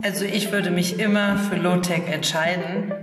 Also ich würde mich immer für Low-Tech entscheiden.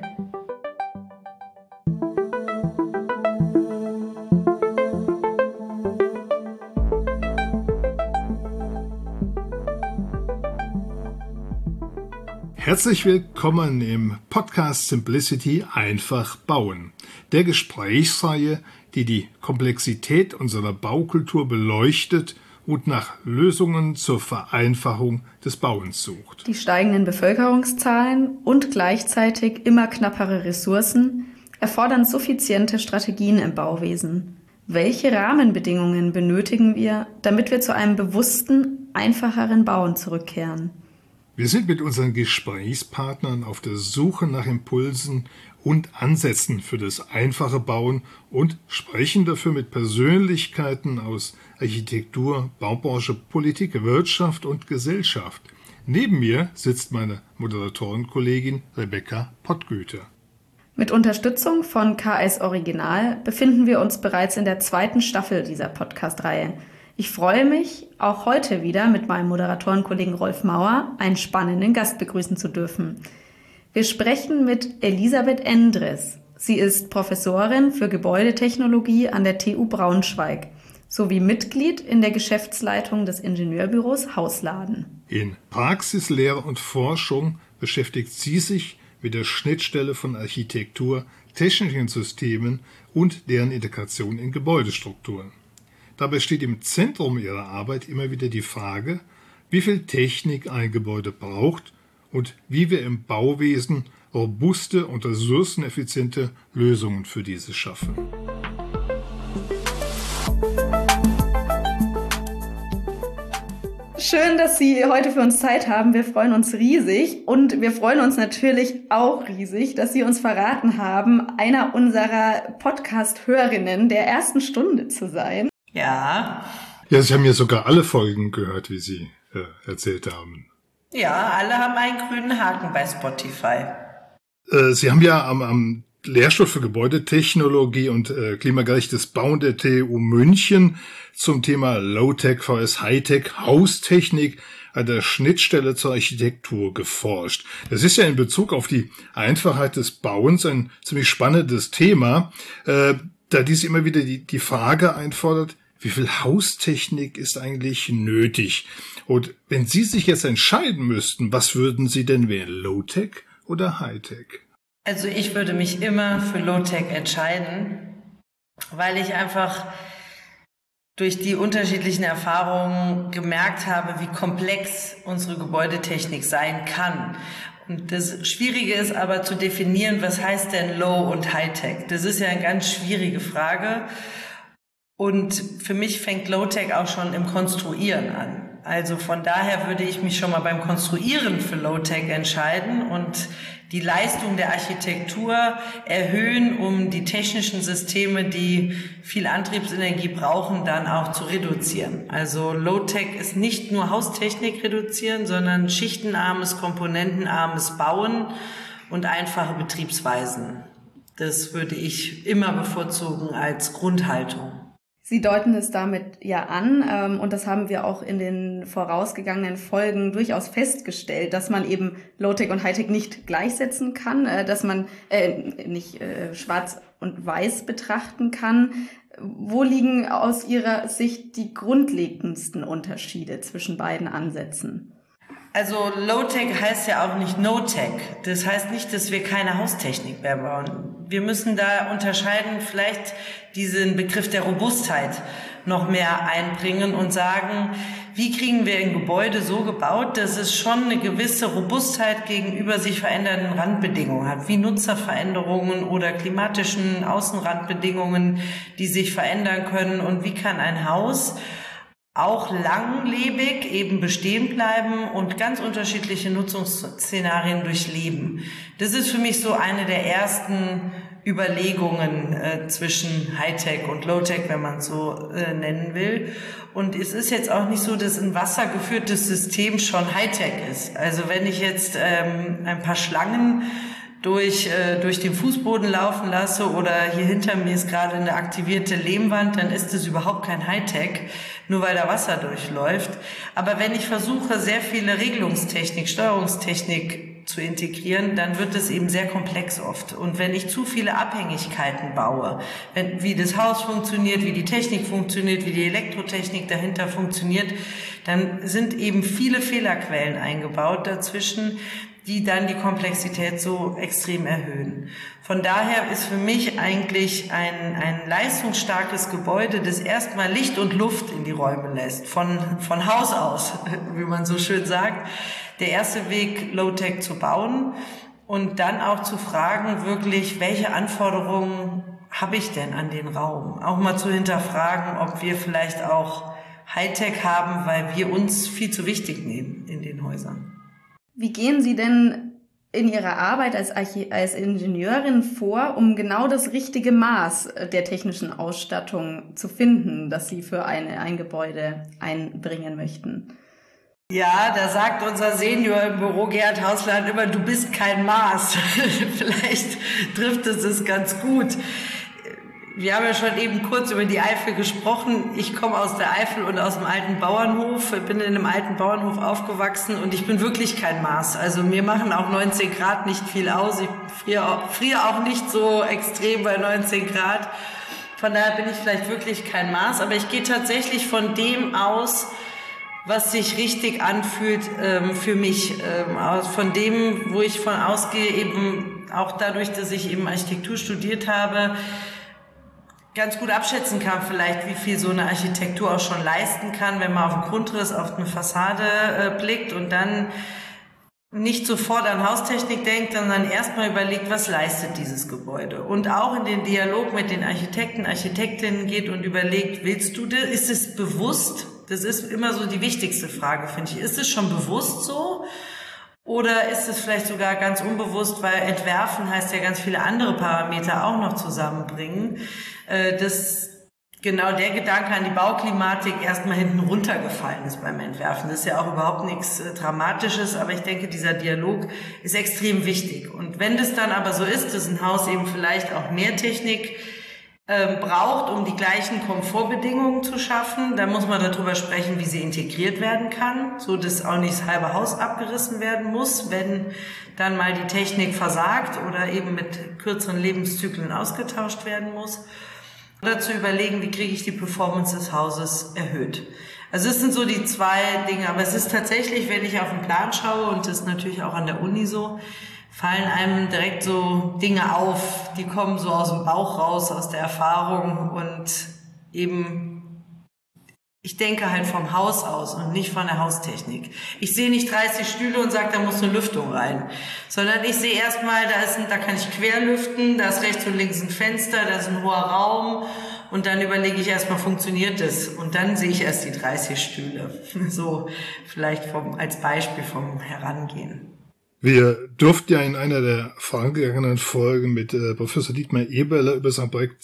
Herzlich willkommen im Podcast Simplicity einfach bauen, der Gesprächsreihe, die die Komplexität unserer Baukultur beleuchtet und nach Lösungen zur Vereinfachung des Bauens sucht. Die steigenden Bevölkerungszahlen und gleichzeitig immer knappere Ressourcen erfordern suffiziente Strategien im Bauwesen. Welche Rahmenbedingungen benötigen wir, damit wir zu einem bewussten, einfacheren Bauen zurückkehren? Wir sind mit unseren Gesprächspartnern auf der Suche nach Impulsen und Ansätzen für das einfache Bauen und sprechen dafür mit Persönlichkeiten aus Architektur, Baubranche, Politik, Wirtschaft und Gesellschaft. Neben mir sitzt meine Moderatorenkollegin Rebecca Pottgüter. Mit Unterstützung von KS Original befinden wir uns bereits in der 2. Staffel dieser Podcast-Reihe. Ich freue mich, auch heute wieder mit meinem Moderatorenkollegen Rolf Mauer einen spannenden Gast begrüßen zu dürfen. Wir sprechen mit Elisabeth Endres. Sie ist Professorin für Gebäudetechnologie an der TU Braunschweig sowie Mitglied in der Geschäftsleitung des Ingenieurbüros Hausladen. In Praxis, Lehre und Forschung beschäftigt sie sich mit der Schnittstelle von Architektur, technischen Systemen und deren Integration in Gebäudestrukturen. Dabei steht im Zentrum ihrer Arbeit immer wieder die Frage, wie viel Technik ein Gebäude braucht und wie wir im Bauwesen robuste und ressourceneffiziente Lösungen für diese schaffen. Schön, dass Sie heute für uns Zeit haben. Wir freuen uns riesig und wir freuen uns natürlich auch riesig, dass Sie uns verraten haben, einer unserer Podcast-Hörerinnen der ersten Stunde zu sein. Ja. Ja, Sie haben ja sogar alle Folgen gehört, wie Sie erzählt haben. Ja, alle haben einen grünen Haken bei Spotify. Sie haben ja am Lehrstuhl für Gebäudetechnologie und klimagerechtes Bauen der TU München zum Thema Low-Tech vs. High-Tech Haustechnik an der Schnittstelle zur Architektur geforscht. Das ist ja in Bezug auf die Einfachheit des Bauens ein ziemlich spannendes Thema, da dies immer wieder die Frage einfordert, wie viel Haustechnik ist eigentlich nötig? Und wenn Sie sich jetzt entscheiden müssten, was würden Sie denn wählen, Low-Tech oder High-Tech? Also ich würde mich immer für Low-Tech entscheiden, weil ich einfach durch die unterschiedlichen Erfahrungen gemerkt habe, wie komplex unsere Gebäudetechnik sein kann. Und das Schwierige ist aber zu definieren, was heißt denn Low- und High-Tech? Das ist ja eine ganz schwierige Frage. Und für mich fängt Low-Tech auch schon im Konstruieren an. Also von daher würde ich mich schon mal beim Konstruieren für Low-Tech entscheiden und die Leistung der Architektur erhöhen, um die technischen Systeme, die viel Antriebsenergie brauchen, dann auch zu reduzieren. Also Low-Tech ist nicht nur Haustechnik reduzieren, sondern schichtenarmes, komponentenarmes Bauen und einfache Betriebsweisen. Das würde ich immer bevorzugen als Grundhaltung. Sie deuten es damit ja an, und das haben wir auch in den vorausgegangenen Folgen durchaus festgestellt, dass man eben Low-Tech und High-Tech nicht gleichsetzen kann, dass man nicht schwarz und weiß betrachten kann. Wo liegen aus Ihrer Sicht die grundlegendsten Unterschiede zwischen beiden Ansätzen? Also Low-Tech heißt ja auch nicht No-Tech. Das heißt nicht, dass wir keine Haustechnik mehr bauen. Wir müssen da unterscheiden, vielleicht diesen Begriff der Robustheit noch mehr einbringen und sagen, wie kriegen wir ein Gebäude so gebaut, dass es schon eine gewisse Robustheit gegenüber sich verändernden Randbedingungen hat, wie Nutzerveränderungen oder klimatischen Außenrandbedingungen, die sich verändern können, und wie kann ein Haus auch langlebig eben bestehen bleiben und ganz unterschiedliche Nutzungsszenarien durchleben. Das ist für mich so eine der ersten Überlegungen zwischen Hightech und Lowtech, wenn man es so nennen will. Und es ist jetzt auch nicht so, dass ein wassergeführtes System schon Hightech ist. Also wenn ich jetzt ein paar Schlangen durch den Fußboden laufen lasse oder hier hinter mir ist gerade eine aktivierte Lehmwand, dann ist es überhaupt kein Hightech, nur weil da Wasser durchläuft. Aber wenn ich versuche, sehr viele Regelungstechnik, Steuerungstechnik zu integrieren, dann wird es eben sehr komplex oft. Und wenn ich zu viele Abhängigkeiten baue, wie das Haus funktioniert, wie die Technik funktioniert, wie die Elektrotechnik dahinter funktioniert, dann sind eben viele Fehlerquellen eingebaut dazwischen, die dann die Komplexität so extrem erhöhen. Von daher ist für mich eigentlich ein leistungsstarkes Gebäude, das erstmal Licht und Luft in die Räume lässt, von Haus aus, wie man so schön sagt, der erste Weg, Low-Tech zu bauen und dann auch zu fragen, wirklich, welche Anforderungen habe ich denn an den Raum? Auch mal zu hinterfragen, ob wir vielleicht auch Hightech haben, weil wir uns viel zu wichtig nehmen in den Häusern. Wie gehen Sie denn in Ihrer Arbeit als Ingenieurin vor, um genau das richtige Maß der technischen Ausstattung zu finden, das Sie für ein Gebäude einbringen möchten? Ja, da sagt unser Senior im Büro, Gerhard Hausland, immer, du bist kein Maß. Vielleicht trifft es ganz gut. Wir haben ja schon eben kurz über die Eifel gesprochen. Ich komme aus der Eifel und aus dem alten Bauernhof. Ich bin in einem alten Bauernhof aufgewachsen und ich bin wirklich kein Maß. Also mir machen auch 19 Grad nicht viel aus. Ich friere auch nicht so extrem bei 19 Grad. Von daher bin ich vielleicht wirklich kein Maß. Aber ich gehe tatsächlich von dem aus, was sich richtig anfühlt für mich. Von dem, wo ich von ausgehe, eben auch dadurch, dass ich eben Architektur studiert habe, ganz gut abschätzen kann vielleicht, wie viel so eine Architektur auch schon leisten kann, wenn man auf den Grundriss, auf eine Fassade blickt und dann nicht sofort an Haustechnik denkt, sondern erstmal überlegt, was leistet dieses Gebäude. Und auch in den Dialog mit den Architekten, Architektinnen geht und überlegt, willst du das? Ist es bewusst? Das ist immer so die wichtigste Frage, finde ich. Ist es schon bewusst so? Oder ist es vielleicht sogar ganz unbewusst, weil Entwerfen heißt ja ganz viele andere Parameter auch noch zusammenbringen, dass genau der Gedanke an die Bauklimatik erstmal hinten runtergefallen ist beim Entwerfen. Das ist ja auch überhaupt nichts Dramatisches, aber ich denke, dieser Dialog ist extrem wichtig. Und wenn das dann aber so ist, dass ein Haus eben vielleicht auch mehr Technik braucht, um die gleichen Komfortbedingungen zu schaffen, dann muss man darüber sprechen, wie sie integriert werden kann, so dass auch nicht das halbe Haus abgerissen werden muss, wenn dann mal die Technik versagt oder eben mit kürzeren Lebenszyklen ausgetauscht werden muss. Oder zu überlegen, wie kriege ich die Performance des Hauses erhöht. Also es sind so die zwei Dinge, aber es ist tatsächlich, wenn ich auf den Plan schaue, und das ist natürlich auch an der Uni so, fallen einem direkt so Dinge auf, die kommen so aus dem Bauch raus, aus der Erfahrung und eben, ich denke halt vom Haus aus und nicht von der Haustechnik. Ich sehe nicht 30 Stühle und sage, da muss eine Lüftung rein, sondern ich sehe erstmal, da kann ich querlüften, da ist rechts und links ein Fenster, da ist ein hoher Raum und dann überlege ich erstmal, funktioniert das? Und dann sehe ich erst die 30 Stühle. So vielleicht als Beispiel vom Herangehen. Wir durften ja in einer der vorangegangenen Folgen mit Professor Dietmar Eberle über sein Projekt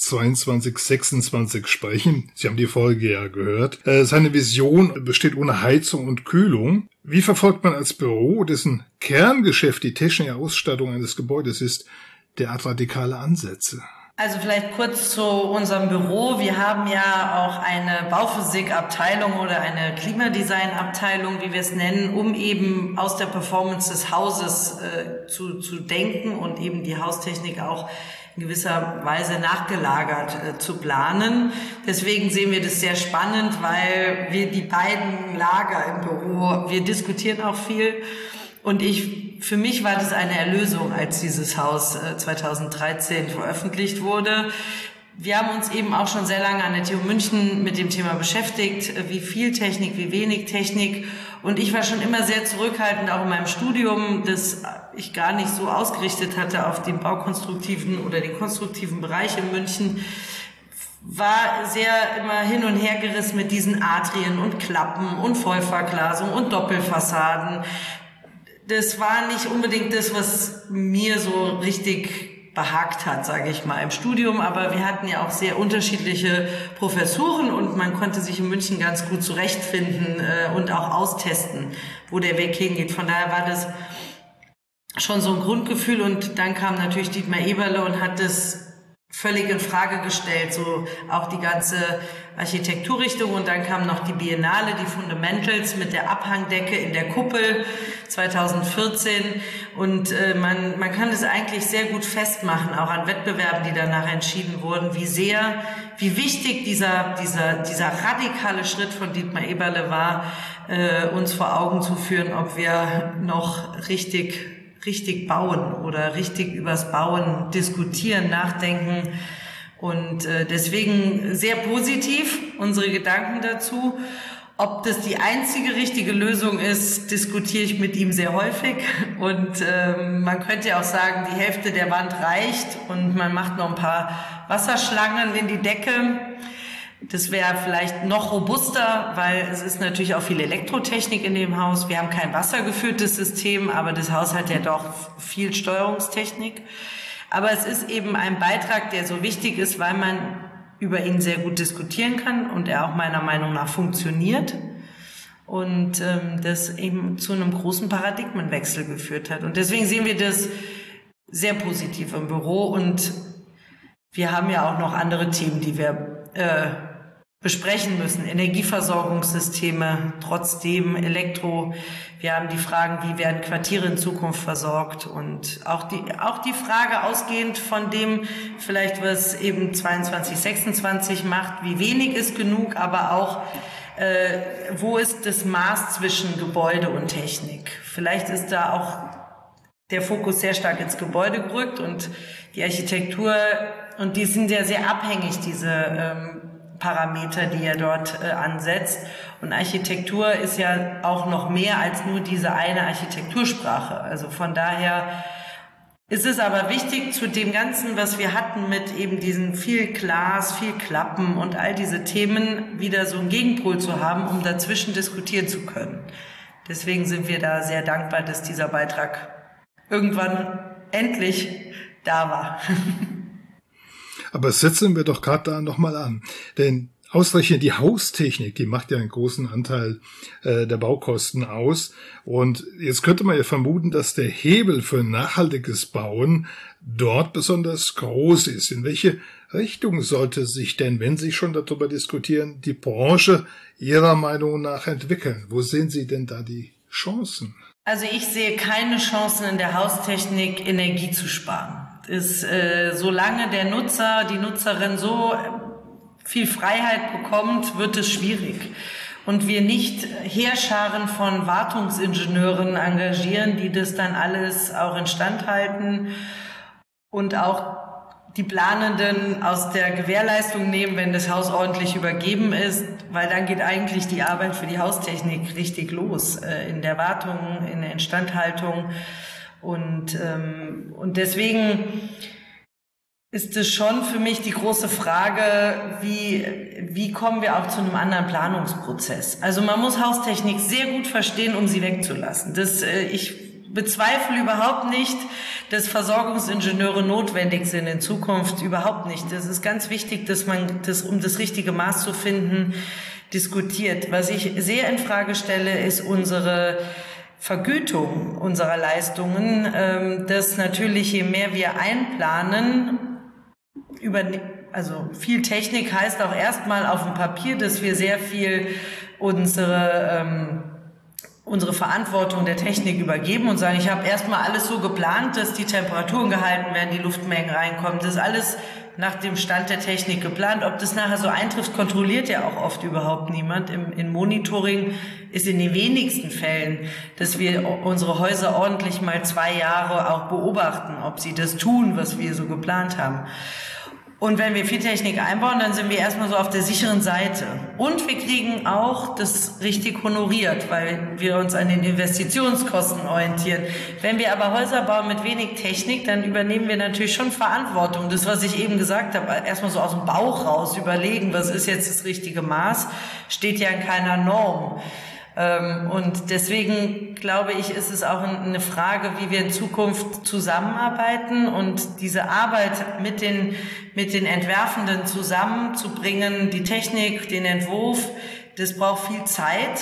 2226 sprechen. Sie haben die Folge ja gehört. Seine Vision besteht ohne Heizung und Kühlung. Wie verfolgt man als Büro, dessen Kerngeschäft die technische Ausstattung eines Gebäudes ist, derart radikale Ansätze? Also vielleicht kurz zu unserem Büro. Wir haben ja auch eine Bauphysikabteilung oder eine Klimadesignabteilung, wie wir es nennen, um eben aus der Performance des Hauses zu denken und eben die Haustechnik auch in gewisser Weise nachgelagert zu planen. Deswegen sehen wir das sehr spannend, weil wir die beiden Lager im Büro, wir diskutieren auch viel. Und für mich war das eine Erlösung, als dieses Haus 2013 veröffentlicht wurde. Wir haben uns eben auch schon sehr lange an der TU München mit dem Thema beschäftigt, wie viel Technik, wie wenig Technik. Und ich war schon immer sehr zurückhaltend, auch in meinem Studium, das ich gar nicht so ausgerichtet hatte auf den baukonstruktiven oder den konstruktiven Bereich in München, war sehr immer hin und her gerissen mit diesen Atrien und Klappen und Vollverglasung und Doppelfassaden. Das war nicht unbedingt das, was mir so richtig behagt hat, sage ich mal, im Studium. Aber wir hatten ja auch sehr unterschiedliche Professuren und man konnte sich in München ganz gut zurechtfinden und auch austesten, wo der Weg hingeht. Von daher war das schon so ein Grundgefühl, und dann kam natürlich Dietmar Eberle und hat das völlig in Frage gestellt, so auch die ganze Architekturrichtung, und dann kam noch die Biennale, die Fundamentals mit der Abhangdecke in der Kuppel 2014, und man kann es eigentlich sehr gut festmachen, auch an Wettbewerben, die danach entschieden wurden, wie wichtig dieser radikale Schritt von Dietmar Eberle war, uns vor Augen zu führen, ob wir noch richtig bauen oder richtig übers Bauen diskutieren, nachdenken. Und deswegen sehr positiv unsere Gedanken dazu. Ob das die einzige richtige Lösung ist, diskutiere ich mit ihm sehr häufig. Und man könnte ja auch sagen, die Hälfte der Wand reicht und man macht noch ein paar Wasserschlangen in die Decke. Das wäre vielleicht noch robuster, weil es ist natürlich auch viel Elektrotechnik in dem Haus. Wir haben kein wassergeführtes System, aber das Haus hat ja doch viel Steuerungstechnik. Aber es ist eben ein Beitrag, der so wichtig ist, weil man über ihn sehr gut diskutieren kann und er auch meiner Meinung nach funktioniert und das eben zu einem großen Paradigmenwechsel geführt hat. Und deswegen sehen wir das sehr positiv im Büro, und wir haben ja auch noch andere Themen, die wir besprechen müssen. Energieversorgungssysteme, trotzdem Elektro. Wir haben die Fragen, wie werden Quartiere in Zukunft versorgt, und auch die Frage ausgehend von dem, vielleicht was eben 22, 26 macht, wie wenig ist genug, aber auch wo ist das Maß zwischen Gebäude und Technik. Vielleicht ist da auch der Fokus sehr stark ins Gebäude gerückt und die Architektur, und die sind ja sehr abhängig, diese Parameter, die er dort ansetzt. Und Architektur ist ja auch noch mehr als nur diese eine Architektursprache. Also von daher ist es aber wichtig, zu dem Ganzen, was wir hatten mit eben diesen viel Glas, viel Klappen und all diese Themen, wieder so einen Gegenpol zu haben, um dazwischen diskutieren zu können. Deswegen sind wir da sehr dankbar, dass dieser Beitrag irgendwann endlich da war. Aber setzen wir doch gerade da nochmal an. Denn ausgerechnet die Haustechnik, die macht ja einen großen Anteil der Baukosten aus. Und jetzt könnte man ja vermuten, dass der Hebel für nachhaltiges Bauen dort besonders groß ist. In welche Richtung sollte sich denn, wenn Sie schon darüber diskutieren, die Branche Ihrer Meinung nach entwickeln? Wo sehen Sie denn da die Chancen? Also ich sehe keine Chancen in der Haustechnik, Energie zu sparen. Solange der Nutzer, die Nutzerin so viel Freiheit bekommt, wird es schwierig. Und wir nicht Heerscharen von Wartungsingenieuren engagieren, die das dann alles auch instand halten und auch die Planenden aus der Gewährleistung nehmen, wenn das Haus ordentlich übergeben ist, weil dann geht eigentlich die Arbeit für die Haustechnik richtig los, in der Wartung, in der Instandhaltung. Und deswegen ist es schon für mich die große Frage, wie kommen wir auch zu einem anderen Planungsprozess? Also man muss Haustechnik sehr gut verstehen, um sie wegzulassen. Ich bezweifle überhaupt nicht, dass Versorgungsingenieure notwendig sind in Zukunft, überhaupt nicht. Das ist ganz wichtig, dass man das, um das richtige Maß zu finden, diskutiert. Was ich sehr in Frage stelle, ist unsere Vergütung unserer Leistungen, dass natürlich je mehr wir einplanen, also viel Technik heißt auch erstmal auf dem Papier, dass wir sehr viel unsere Verantwortung der Technik übergeben und sagen, ich habe erstmal alles so geplant, dass die Temperaturen gehalten werden, die Luftmengen reinkommen. Das ist alles nach dem Stand der Technik geplant. Ob das nachher so eintrifft, kontrolliert ja auch oft überhaupt niemand. Im Monitoring ist in den wenigsten Fällen, dass wir unsere Häuser ordentlich mal 2 Jahre auch beobachten, ob sie das tun, was wir so geplant haben. Und wenn wir viel Technik einbauen, dann sind wir erstmal so auf der sicheren Seite. Und wir kriegen auch das richtig honoriert, weil wir uns an den Investitionskosten orientieren. Wenn wir aber Häuser bauen mit wenig Technik, dann übernehmen wir natürlich schon Verantwortung. Das, was ich eben gesagt habe, erstmal so aus dem Bauch raus überlegen, was ist jetzt das richtige Maß, steht ja in keiner Norm. Und deswegen glaube ich, ist es auch eine Frage, wie wir in Zukunft zusammenarbeiten und diese Arbeit mit den Entwerfenden zusammenzubringen, die Technik, den Entwurf, das braucht viel Zeit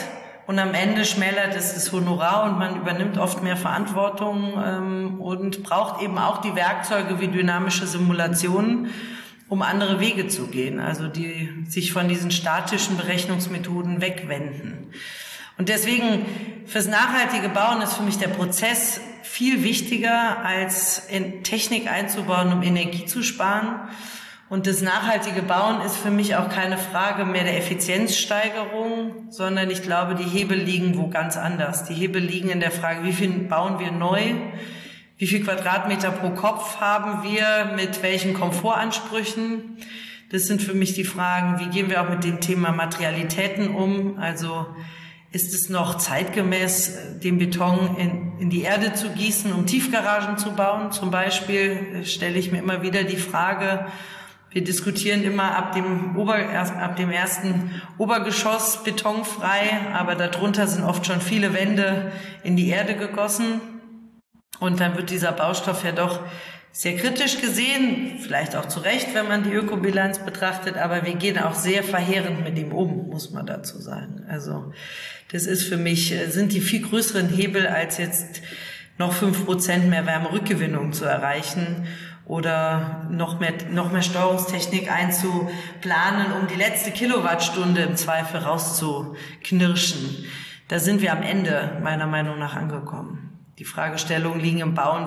Und am Ende schmälert es das Honorar und man übernimmt oft mehr Verantwortung und braucht eben auch die Werkzeuge wie dynamische Simulationen, um andere Wege zu gehen, also die sich von diesen statischen Berechnungsmethoden wegwenden. Und deswegen fürs nachhaltige Bauen ist für mich der Prozess viel wichtiger, als in Technik einzubauen, um Energie zu sparen. Und das nachhaltige Bauen ist für mich auch keine Frage mehr der Effizienzsteigerung, sondern ich glaube, die Hebel liegen wo ganz anders. Die Hebel liegen in der Frage, wie viel bauen wir neu, wie viel Quadratmeter pro Kopf haben wir, mit welchen Komfortansprüchen. Das sind für mich die Fragen, wie gehen wir auch mit dem Thema Materialitäten um, also ist es noch zeitgemäß, den Beton in die Erde zu gießen, um Tiefgaragen zu bauen? Zum Beispiel stelle ich mir immer wieder die Frage, wir diskutieren immer ab dem ersten Obergeschoss betonfrei, aber darunter sind oft schon viele Wände in die Erde gegossen. Und dann wird dieser Baustoff ja doch sehr kritisch gesehen, vielleicht auch zu Recht, wenn man die Ökobilanz betrachtet, aber wir gehen auch sehr verheerend mit ihm um, muss man dazu sagen. Also das ist für mich, sind die viel größeren Hebel, als jetzt noch 5% mehr Wärmerückgewinnung zu erreichen oder noch mehr Steuerungstechnik einzuplanen, um die letzte Kilowattstunde im Zweifel rauszuknirschen. Da sind wir am Ende meiner Meinung nach angekommen. Die Fragestellungen liegen im Bauen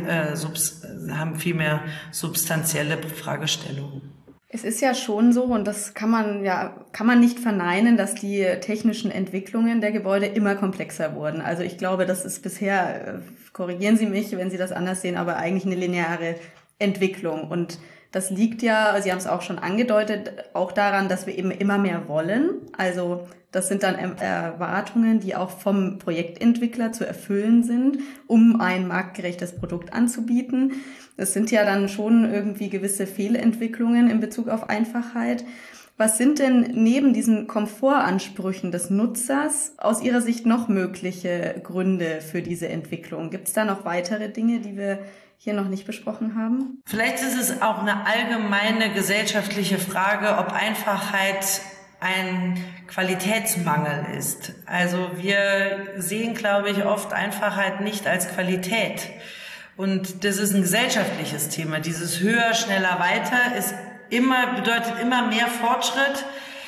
haben viel mehr substanzielle Fragestellungen. Es ist ja schon so, und das kann man nicht verneinen, dass die technischen Entwicklungen der Gebäude immer komplexer wurden. Also ich glaube, das ist bisher, korrigieren Sie mich, wenn Sie das anders sehen, aber eigentlich eine lineare Entwicklung. Und das liegt ja, Sie haben es auch schon angedeutet, auch daran, dass wir eben immer mehr wollen. Also das sind dann Erwartungen, die auch vom Projektentwickler zu erfüllen sind, um ein marktgerechtes Produkt anzubieten. Das sind ja dann schon irgendwie gewisse Fehlentwicklungen in Bezug auf Einfachheit. Was sind denn neben diesen Komfortansprüchen des Nutzers aus Ihrer Sicht noch mögliche Gründe für diese Entwicklung? Gibt es da noch weitere Dinge, die wir hier noch nicht besprochen haben? Vielleicht ist es auch eine allgemeine gesellschaftliche Frage, ob Einfachheit ein Qualitätsmangel ist. Also wir sehen, glaube ich, oft Einfachheit nicht als Qualität. Und das ist ein gesellschaftliches Thema. Dieses höher, schneller, weiter bedeutet immer mehr Fortschritt,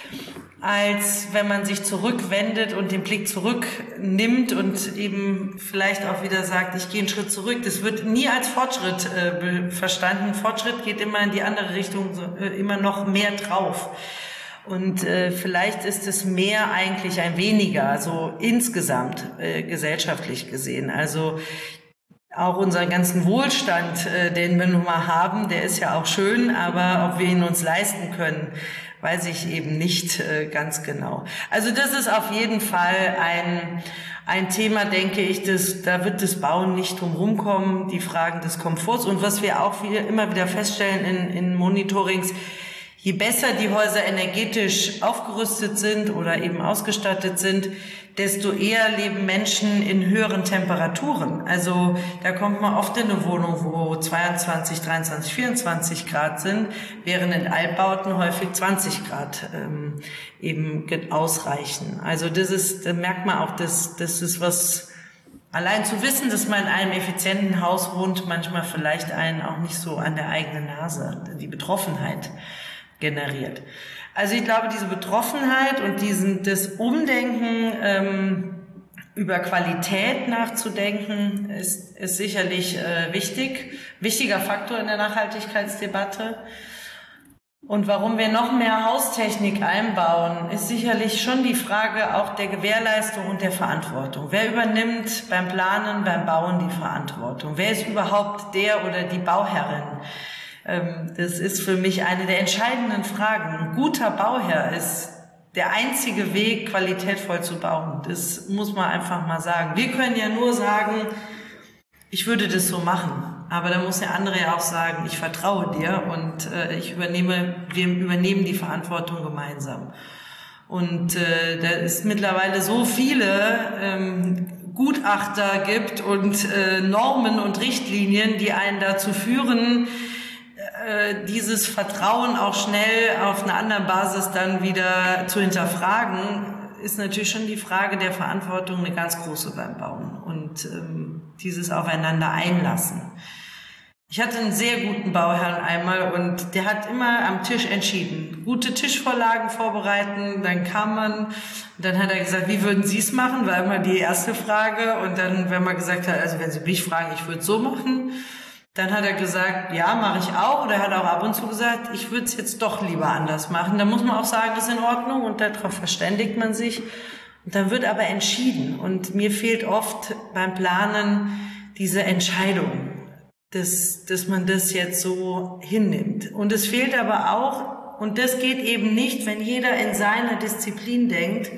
als wenn man sich zurückwendet und den Blick zurücknimmt und eben vielleicht auch wieder sagt, ich gehe einen Schritt zurück. Das wird nie als Fortschritt verstanden. Fortschritt geht immer in die andere Richtung, immer noch mehr drauf. Und vielleicht ist es mehr eigentlich ein weniger, so insgesamt gesellschaftlich gesehen. Also auch unseren ganzen Wohlstand, den wir nun mal haben, der ist ja auch schön, aber ob wir ihn uns leisten können, weiß ich eben nicht ganz genau. Also das ist auf jeden Fall ein Thema, denke ich, da wird das Bauen nicht drum rumkommen, die Fragen des Komforts. Und was wir auch immer wieder feststellen in Monitorings, je besser die Häuser energetisch aufgerüstet sind oder eben ausgestattet sind, desto eher leben Menschen in höheren Temperaturen. Also da kommt man oft in eine Wohnung, wo 22, 23, 24 Grad sind, während in Altbauten häufig 20 Grad eben ausreichen. Also da merkt man auch, das ist was, allein zu wissen, dass man in einem effizienten Haus wohnt, manchmal vielleicht einen auch nicht so an der eigenen Nase, die Betroffenheit generiert. Also ich glaube, diese Betroffenheit und das Umdenken über Qualität nachzudenken, ist sicherlich wichtiger Faktor in der Nachhaltigkeitsdebatte. Und warum wir noch mehr Haustechnik einbauen, ist sicherlich schon die Frage auch der Gewährleistung und der Verantwortung. Wer übernimmt beim Planen, beim Bauen die Verantwortung? Wer ist überhaupt der oder die Bauherrin? Das ist für mich eine der entscheidenden Fragen. Ein guter Bauherr ist der einzige Weg, qualitätvoll zu bauen. Das muss man einfach mal sagen. Wir können ja nur sagen, ich würde das so machen. Aber da muss der andere ja auch sagen, ich vertraue dir und wir übernehmen die Verantwortung gemeinsam. Und da es mittlerweile so viele Gutachter gibt und Normen und Richtlinien, die einen dazu führen, dieses Vertrauen auch schnell auf einer anderen Basis dann wieder zu hinterfragen, ist natürlich schon die Frage der Verantwortung eine ganz große beim Bauen und dieses Aufeinander einlassen. Ich hatte einen sehr guten Bauherrn einmal und der hat immer am Tisch entschieden. Gute Tischvorlagen vorbereiten, dann kam man, und dann hat er gesagt, wie würden Sie es machen? War immer die erste Frage. Und dann, wenn man gesagt hat, also wenn Sie mich fragen, ich würde es so machen, dann hat er gesagt, ja, mache ich auch. Oder er hat auch ab und zu gesagt, ich würde es jetzt doch lieber anders machen. Dann muss man auch sagen, das ist in Ordnung und darauf verständigt man sich. Und dann wird aber entschieden. Und mir fehlt oft beim Planen diese Entscheidung, dass man das jetzt so hinnimmt. Und es fehlt aber auch, und das geht eben nicht, wenn jeder in seiner Disziplin denkt,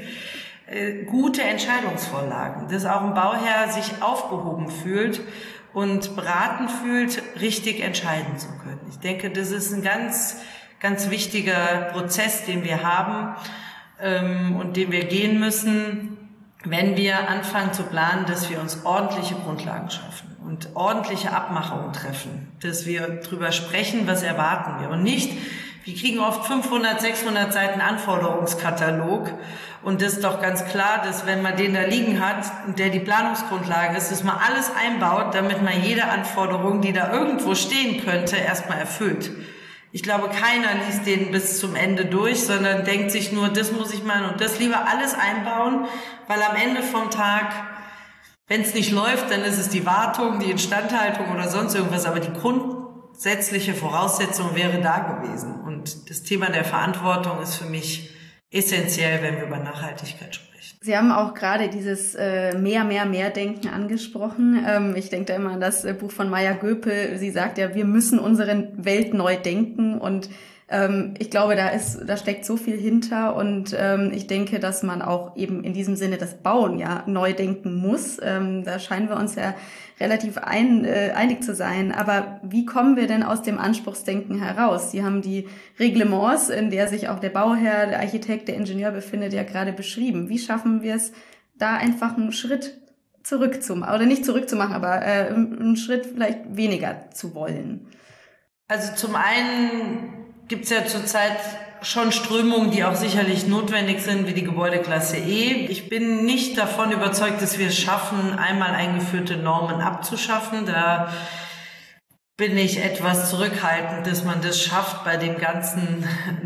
gute Entscheidungsvorlagen, dass auch ein Bauherr sich aufgehoben fühlt und beraten fühlt, richtig entscheiden zu können. Ich denke, das ist ein ganz, ganz wichtiger Prozess, den wir haben und den wir gehen müssen, wenn wir anfangen zu planen, dass wir uns ordentliche Grundlagen schaffen und ordentliche Abmachungen treffen, dass wir drüber sprechen, was erwarten wir und nicht, wir kriegen oft 500, 600 Seiten Anforderungskatalog und das ist doch ganz klar, dass wenn man den da liegen hat und der die Planungsgrundlage ist, dass man alles einbaut, damit man jede Anforderung, die da irgendwo stehen könnte, erstmal erfüllt. Ich glaube, keiner liest den bis zum Ende durch, sondern denkt sich nur, das muss ich machen und das lieber alles einbauen, weil am Ende vom Tag, wenn es nicht läuft, dann ist es die Wartung, die Instandhaltung oder sonst irgendwas, aber die grundsätzliche Voraussetzung wäre da gewesen. Und das Thema der Verantwortung ist für mich essentiell, wenn wir über Nachhaltigkeit sprechen. Sie haben auch gerade dieses Mehr-Denken angesprochen. Ich denke da immer an das Buch von Maya Göpel. Sie sagt ja, wir müssen unsere Welt neu denken und ich glaube, da steckt so viel hinter und ich denke, dass man auch eben in diesem Sinne das Bauen ja neu denken muss. Da scheinen wir uns ja relativ einig zu sein. Aber wie kommen wir denn aus dem Anspruchsdenken heraus? Sie haben die Reglements, in der sich auch der Bauherr, der Architekt, der Ingenieur befindet, ja gerade beschrieben. Wie schaffen wir es, da einfach einen Schritt zurückzumachen, oder nicht zurückzumachen, aber einen Schritt vielleicht weniger zu wollen? Also zum einen gibt es ja zurzeit schon Strömungen, die auch sicherlich notwendig sind, wie die Gebäudeklasse E. Ich bin nicht davon überzeugt, dass wir es schaffen, einmal eingeführte Normen abzuschaffen. Da bin ich etwas zurückhaltend, dass man das schafft bei dem ganzen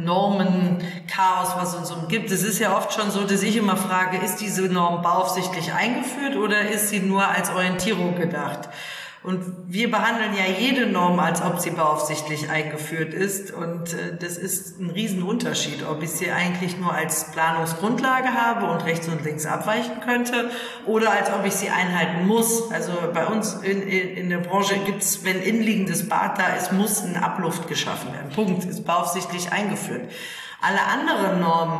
Normenchaos, was uns umgibt. Es ist ja oft schon so, dass ich immer frage, ist diese Norm bauaufsichtlich eingeführt oder ist sie nur als Orientierung gedacht? Und wir behandeln ja jede Norm, als ob sie bauaufsichtlich eingeführt ist. Und das ist ein Riesenunterschied, ob ich sie eigentlich nur als Planungsgrundlage habe und rechts und links abweichen könnte oder als ob ich sie einhalten muss. Also bei uns in der Branche gibt's, wenn innenliegendes Bad da ist, muss eine Abluft geschaffen werden. Punkt, ist bauaufsichtlich eingeführt. Alle anderen Normen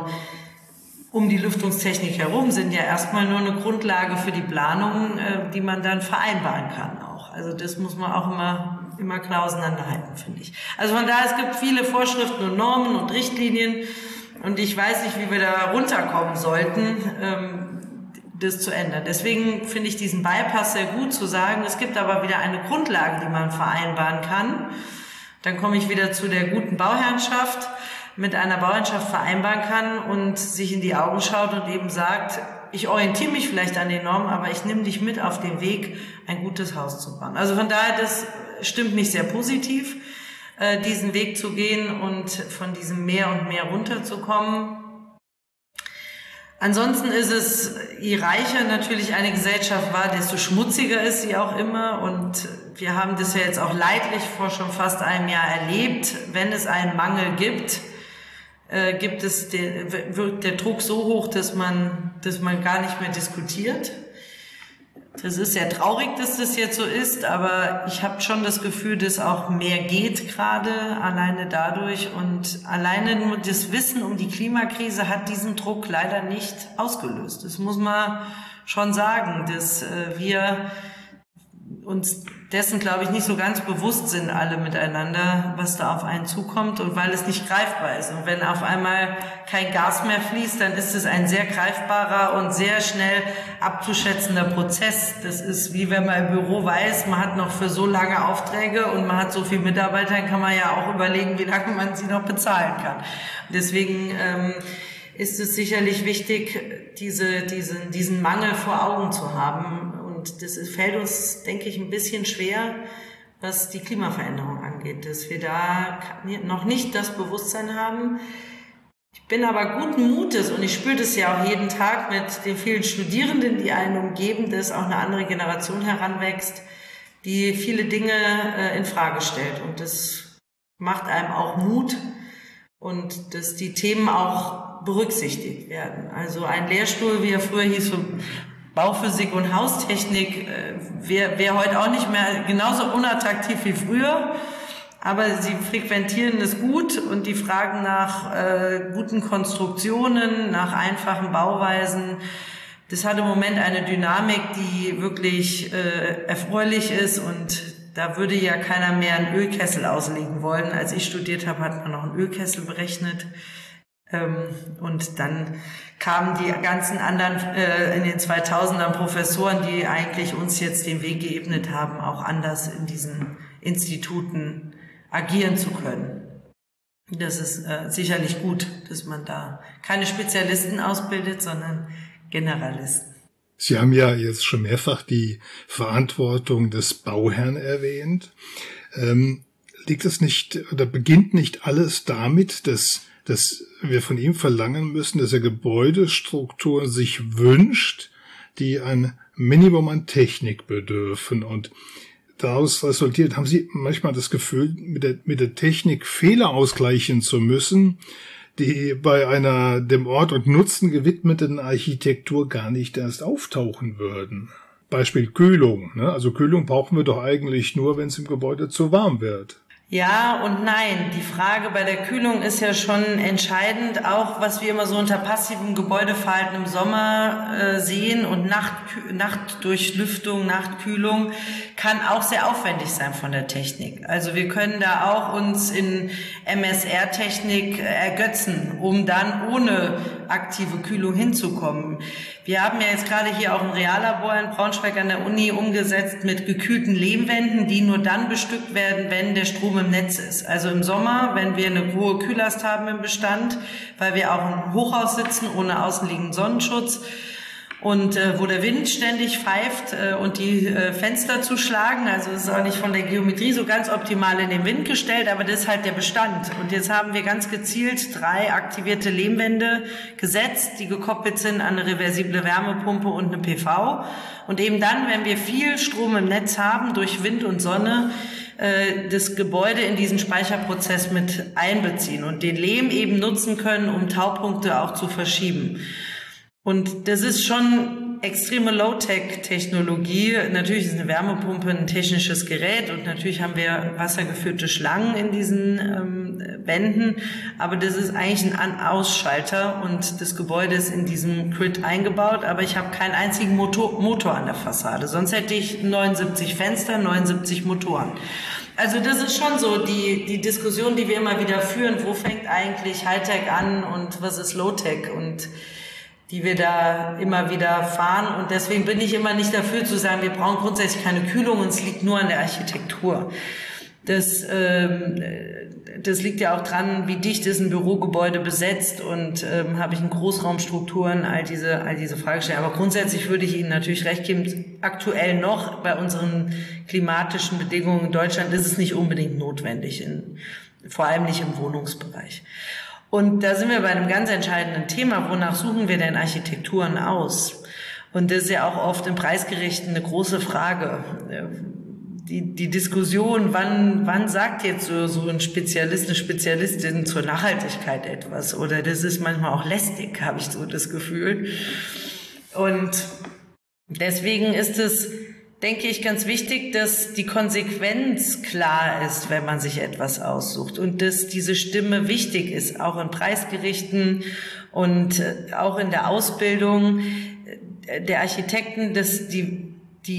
um die Lüftungstechnik herum sind ja erstmal nur eine Grundlage für die Planung, die man dann vereinbaren kann auch. Also das muss man auch immer klar auseinanderhalten, finde ich. Also von daher, es gibt viele Vorschriften und Normen und Richtlinien und ich weiß nicht, wie wir da runterkommen sollten, das zu ändern. Deswegen finde ich diesen Bypass sehr gut zu sagen, es gibt aber wieder eine Grundlage, die man vereinbaren kann. Dann komme ich wieder zu der guten Bauherrschaft, mit einer Bauherrschaft vereinbaren kann und sich in die Augen schaut und eben sagt, ich orientiere mich vielleicht an den Normen, aber ich nehme dich mit auf den Weg, ein gutes Haus zu bauen. Also von daher, das stimmt mich sehr positiv, diesen Weg zu gehen und von diesem Mehr und mehr runterzukommen. Ansonsten ist es, je reicher natürlich eine Gesellschaft war, desto schmutziger ist sie auch immer. Und wir haben das ja jetzt auch leidlich vor schon fast einem Jahr erlebt. Wenn es einen Mangel gibt, wird der Druck so hoch, dass man gar nicht mehr diskutiert. Das ist sehr traurig, dass das jetzt so ist, aber ich habe schon das Gefühl, dass auch mehr geht gerade alleine dadurch und alleine nur das Wissen um die Klimakrise hat diesen Druck leider nicht ausgelöst. Das muss man schon sagen, dass wir uns dessen, glaube ich, nicht so ganz bewusst sind alle miteinander, was da auf einen zukommt und weil es nicht greifbar ist. Und wenn auf einmal kein Gas mehr fließt, dann ist es ein sehr greifbarer und sehr schnell abzuschätzender Prozess. Das ist wie wenn man im Büro weiß, man hat noch für so lange Aufträge und man hat so viele Mitarbeiter, dann kann man ja auch überlegen, wie lange man sie noch bezahlen kann. Deswegen ist es sicherlich wichtig, diesen Mangel vor Augen zu haben. Und das fällt uns, denke ich, ein bisschen schwer, was die Klimaveränderung angeht, dass wir da noch nicht das Bewusstsein haben. Ich bin aber guten Mutes und ich spüre das ja auch jeden Tag mit den vielen Studierenden, die einen umgeben, dass auch eine andere Generation heranwächst, die viele Dinge in Frage stellt. Und das macht einem auch Mut und dass die Themen auch berücksichtigt werden. Also ein Lehrstuhl, wie er früher hieß, so Bauphysik und Haustechnik, wäre heute auch nicht mehr genauso unattraktiv wie früher. Aber sie frequentieren es gut und die Fragen nach guten Konstruktionen, nach einfachen Bauweisen, das hat im Moment eine Dynamik, die wirklich erfreulich ist und da würde ja keiner mehr einen Ölkessel auslegen wollen. Als ich studiert habe, hat man noch einen Ölkessel berechnet. Und dann kamen die ganzen anderen in den 2000ern Professoren, die eigentlich uns jetzt den Weg geebnet haben, auch anders in diesen Instituten agieren zu können. Das ist sicherlich gut, dass man da keine Spezialisten ausbildet, sondern Generalisten. Sie haben ja jetzt schon mehrfach die Verantwortung des Bauherrn erwähnt. Liegt es nicht oder beginnt nicht alles damit, dass wir von ihm verlangen müssen, dass er Gebäudestrukturen sich wünscht, die ein Minimum an Technik bedürfen? Und daraus resultiert, haben Sie manchmal das Gefühl, mit der Technik Fehler ausgleichen zu müssen, die bei einer dem Ort und Nutzen gewidmeten Architektur gar nicht erst auftauchen würden. Beispiel Kühlung. Ne? Also Kühlung brauchen wir doch eigentlich nur, wenn es im Gebäude zu warm wird. Ja und nein. Die Frage bei der Kühlung ist ja schon entscheidend, auch was wir immer so unter passivem Gebäudeverhalten im Sommer sehen und Nachtdurchlüftung, Nachtkühlung kann auch sehr aufwendig sein von der Technik. Also wir können da auch uns in MSR-Technik ergötzen, um dann ohne aktive Kühlung hinzukommen. Wir haben ja jetzt gerade hier auch ein Reallabor in Braunschweig an der Uni umgesetzt mit gekühlten Lehmwänden, die nur dann bestückt werden, wenn der Strom im Netz ist. Also im Sommer, wenn wir eine hohe Kühllast haben im Bestand, weil wir auch im Hochhaus sitzen ohne außenliegenden Sonnenschutz und wo der Wind ständig pfeift und die Fenster zuschlagen. Also es ist auch nicht von der Geometrie so ganz optimal in den Wind gestellt, aber das ist halt der Bestand. Und jetzt haben wir ganz gezielt 3 aktivierte Lehmwände gesetzt, die gekoppelt sind an eine reversible Wärmepumpe und eine PV. Und eben dann, wenn wir viel Strom im Netz haben durch Wind und Sonne, das Gebäude in diesen Speicherprozess mit einbeziehen und den Lehm eben nutzen können, um Taupunkte auch zu verschieben. Und das ist schon extreme Low-Tech-Technologie. Natürlich ist eine Wärmepumpe ein technisches Gerät und natürlich haben wir wassergeführte Schlangen in diesen Wänden, aber das ist eigentlich ein An-Ausschalter und das Gebäude ist in diesem Grid eingebaut, aber ich habe keinen einzigen Motor an der Fassade. Sonst hätte ich 79 Fenster, 79 Motoren. Also das ist schon so die Diskussion, die wir immer wieder führen. Wo fängt eigentlich Hightech an und was ist Low-Tech? Und die wir da immer wieder fahren. Und deswegen bin ich immer nicht dafür zu sagen, wir brauchen grundsätzlich keine Kühlung und es liegt nur an der Architektur. Das liegt ja auch dran, wie dicht ist ein Bürogebäude besetzt und habe ich in Großraumstrukturen, all diese Fragestellungen. Aber grundsätzlich würde ich Ihnen natürlich recht geben, aktuell noch bei unseren klimatischen Bedingungen in Deutschland ist es nicht unbedingt notwendig, vor allem nicht im Wohnungsbereich. Und da sind wir bei einem ganz entscheidenden Thema. Wonach suchen wir denn Architekturen aus? Und das ist ja auch oft im Preisgerichten eine große Frage. Die Diskussion, wann sagt jetzt so ein Spezialist, eine Spezialistin zur Nachhaltigkeit etwas? Oder das ist manchmal auch lästig, habe ich so das Gefühl. Und deswegen ist es, denke ich, ganz wichtig, dass die Konsequenz klar ist, wenn man sich etwas aussucht und dass diese Stimme wichtig ist, auch in Preisgerichten und auch in der Ausbildung der Architekten, dass die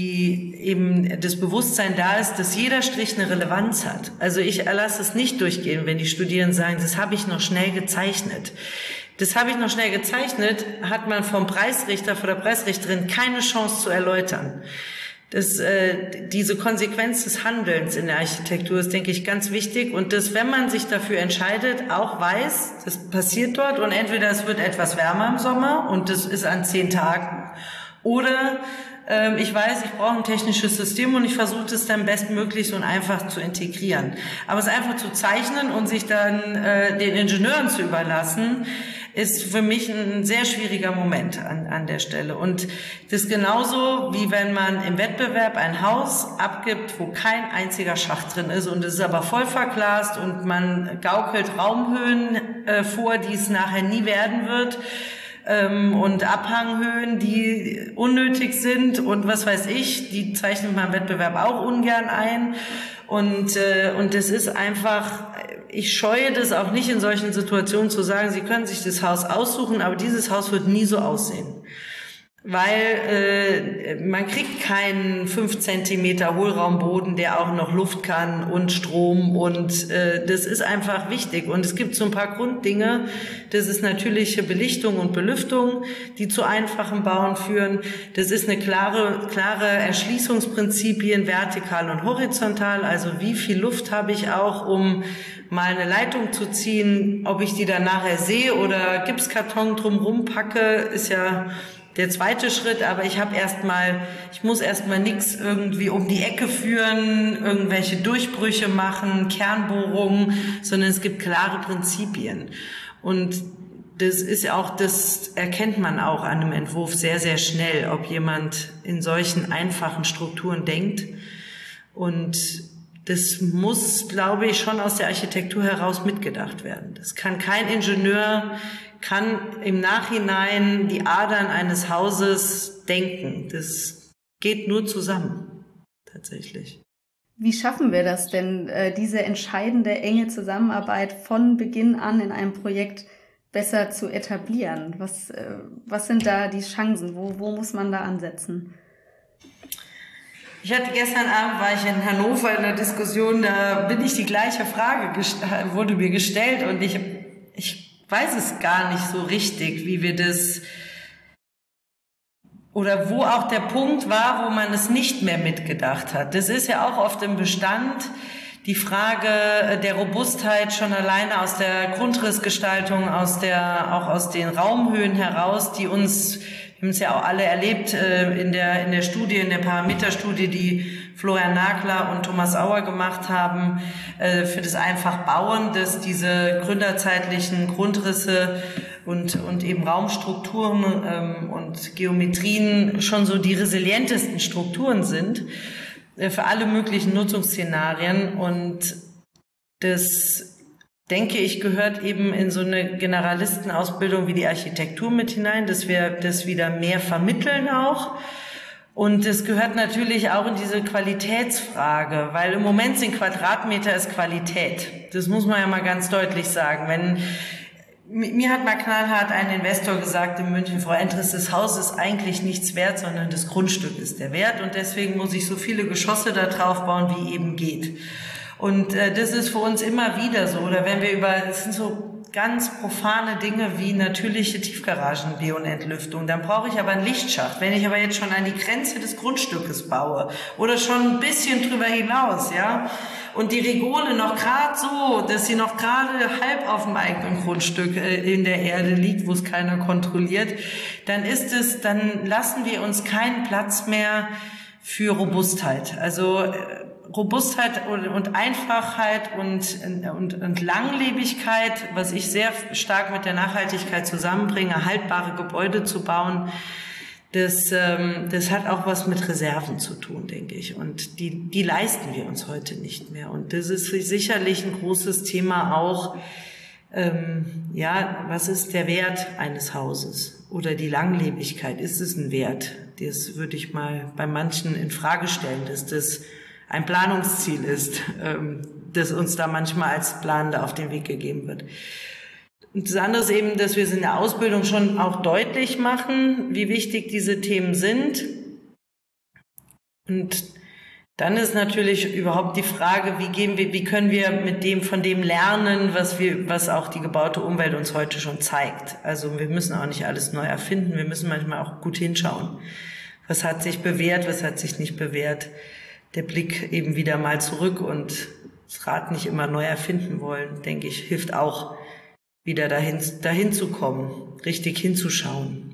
eben das Bewusstsein da ist, dass jeder Strich eine Relevanz hat. Also ich lasse es nicht durchgehen, wenn die Studierenden sagen, das habe ich noch schnell gezeichnet. Das habe ich noch schnell gezeichnet, hat man vom Preisrichter, von der Preisrichterin keine Chance zu erläutern. Diese Konsequenz des Handelns in der Architektur ist, denke ich, ganz wichtig. Und dass, wenn man sich dafür entscheidet, auch weiß, das passiert dort und entweder es wird etwas wärmer im Sommer und das ist an 10 Tagen oder ich weiß, ich brauche ein technisches System und ich versuche das dann bestmöglich und einfach zu integrieren. Aber es einfach zu zeichnen und sich dann den Ingenieuren zu überlassen, ist für mich ein sehr schwieriger Moment an der Stelle. Und das ist genauso, wie wenn man im Wettbewerb ein Haus abgibt, wo kein einziger Schacht drin ist und es ist aber voll verglast und man gaukelt Raumhöhen vor, die es nachher nie werden wird. Und Abhanghöhen, die unnötig sind und was weiß ich, die zeichnet man im Wettbewerb auch ungern ein. Und das ist einfach, ich scheue das auch nicht in solchen Situationen zu sagen, Sie können sich das Haus aussuchen, aber dieses Haus wird nie so aussehen. Weil man kriegt keinen 5 Zentimeter Hohlraumboden, der auch noch Luft kann und Strom und das ist einfach wichtig. Und es gibt so ein paar Grunddinge, das ist natürliche Belichtung und Belüftung, die zu einfachen Bauen führen. Das ist eine klare Erschließungsprinzipien, vertikal und horizontal, also wie viel Luft habe ich auch, um mal eine Leitung zu ziehen, ob ich die dann nachher sehe oder Gipskarton drumrum packe, ist ja der zweite Schritt, aber ich muss erstmal nichts irgendwie um die Ecke führen, irgendwelche Durchbrüche machen, Kernbohrungen, sondern es gibt klare Prinzipien. Und das erkennt man auch an einem Entwurf sehr, sehr schnell, ob jemand in solchen einfachen Strukturen denkt. Und das muss, glaube ich, schon aus der Architektur heraus mitgedacht werden. Das kann kein Ingenieur im Nachhinein die Adern eines Hauses denken. Das geht nur zusammen, tatsächlich. Wie schaffen wir das denn, diese entscheidende, enge Zusammenarbeit von Beginn an in einem Projekt besser zu etablieren? Was sind da die Chancen? Wo muss man da ansetzen? Gestern Abend war ich in Hannover in einer Diskussion, da bin ich die gleiche Frage, wurde mir gestellt und ich weiß es gar nicht so richtig, wie wir das oder wo auch der Punkt war, wo man es nicht mehr mitgedacht hat. Das ist ja auch oft im Bestand die Frage der Robustheit schon alleine aus der Grundrissgestaltung, auch aus den Raumhöhen heraus, die uns, wir haben es ja auch alle erlebt in der Studie, in der Parameterstudie, die Florian Nagler und Thomas Auer gemacht haben, für das Einfachbauen, dass diese gründerzeitlichen Grundrisse und eben Raumstrukturen und Geometrien schon so die resilientesten Strukturen sind für alle möglichen Nutzungsszenarien. Und das, denke ich, gehört eben in so eine Generalistenausbildung wie die Architektur mit hinein, dass wir das wieder mehr vermitteln auch. Und es gehört natürlich auch in diese Qualitätsfrage, weil im Moment sind Quadratmeter ist Qualität. Das muss man ja mal ganz deutlich sagen. Mir hat mal knallhart ein Investor gesagt in München, Frau Endres, das Haus ist eigentlich nichts wert, sondern das Grundstück ist der Wert und deswegen muss ich so viele Geschosse da drauf bauen, wie eben geht. Und das ist für uns immer wieder so. Oder wenn wir das sind so ganz profane Dinge wie natürliche Tiefgaragen, und Entlüftung, dann brauche ich aber einen Lichtschacht. Wenn ich aber jetzt schon an die Grenze des Grundstückes baue oder schon ein bisschen drüber hinaus, ja, und die Regole noch gerade so, dass sie noch gerade halb auf dem eigenen Grundstück in der Erde liegt, wo es keiner kontrolliert, dann lassen wir uns keinen Platz mehr für Robustheit. Also Robustheit und Einfachheit und Langlebigkeit, was ich sehr stark mit der Nachhaltigkeit zusammenbringe, haltbare Gebäude zu bauen, das hat auch was mit Reserven zu tun, denke ich. Und die leisten wir uns heute nicht mehr. Und das ist sicherlich ein großes Thema auch, was ist der Wert eines Hauses oder die Langlebigkeit? Ist es ein Wert? Das würde ich mal bei manchen in Frage stellen, dass das ein Planungsziel ist, das uns da manchmal als Planende auf den Weg gegeben wird. Und das andere ist eben, dass wir es in der Ausbildung schon auch deutlich machen, wie wichtig diese Themen sind. Und dann ist natürlich überhaupt die Frage, wie können wir von dem lernen, was auch die gebaute Umwelt uns heute schon zeigt. Also wir müssen auch nicht alles neu erfinden, wir müssen manchmal auch gut hinschauen. Was hat sich bewährt, was hat sich nicht bewährt. Der Blick eben wieder mal zurück und das Rad nicht immer neu erfinden wollen, denke ich, hilft auch, wieder dahin zu kommen, richtig hinzuschauen.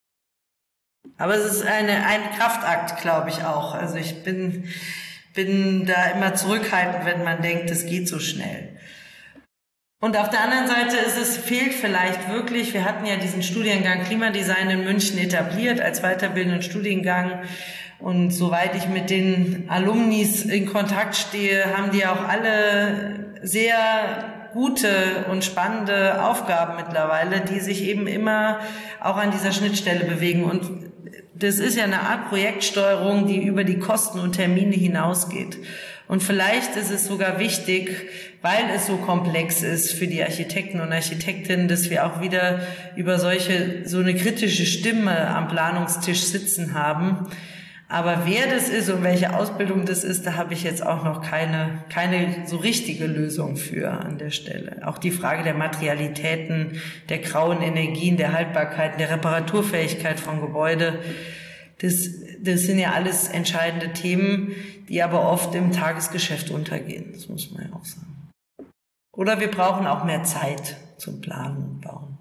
Aber es ist ein Kraftakt, glaube ich auch. Also ich bin da immer zurückhaltend, wenn man denkt, es geht so schnell. Und auf der anderen Seite fehlt vielleicht wirklich, wir hatten ja diesen Studiengang Klimadesign in München etabliert als weiterbildenden Studiengang. Und soweit ich mit den Alumnis in Kontakt stehe, haben die auch alle sehr gute und spannende Aufgaben mittlerweile, die sich eben immer auch an dieser Schnittstelle bewegen. Und das ist ja eine Art Projektsteuerung, die über die Kosten und Termine hinausgeht. Und vielleicht ist es sogar wichtig, weil es so komplex ist für die Architekten und Architektinnen, dass wir auch wieder über so eine kritische Stimme am Planungstisch sitzen haben. Aber wer das ist und welche Ausbildung das ist, da habe ich jetzt auch noch keine so richtige Lösung für an der Stelle. Auch die Frage der Materialitäten, der grauen Energien, der Haltbarkeit, der Reparaturfähigkeit von Gebäude, das sind ja alles entscheidende Themen, die aber oft im Tagesgeschäft untergehen. Das muss man ja auch sagen. Oder wir brauchen auch mehr Zeit zum Planen und Bauen.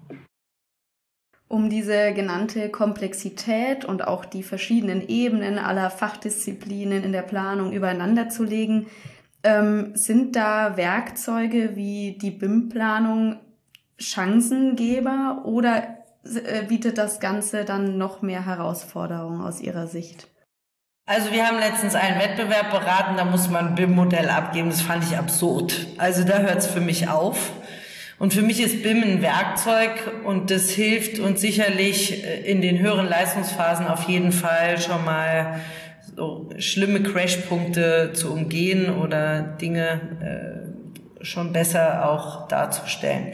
Um diese genannte Komplexität und auch die verschiedenen Ebenen aller Fachdisziplinen in der Planung übereinander zu legen, sind da Werkzeuge wie die BIM-Planung Chancengeber oder bietet das Ganze dann noch mehr Herausforderungen aus Ihrer Sicht? Also wir haben letztens einen Wettbewerb beraten, da muss man ein BIM-Modell abgeben, das fand ich absurd. Also da hört es für mich auf. Und für mich ist BIM ein Werkzeug und das hilft uns sicherlich in den höheren Leistungsphasen auf jeden Fall schon mal so schlimme Crashpunkte zu umgehen oder Dinge schon besser auch darzustellen.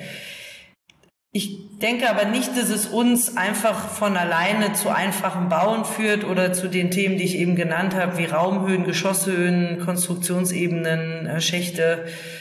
Ich denke aber nicht, dass es uns einfach von alleine zu einfachem Bauen führt oder zu den Themen, die ich eben genannt habe, wie Raumhöhen, Geschosshöhen, Konstruktionsebenen, Schächte,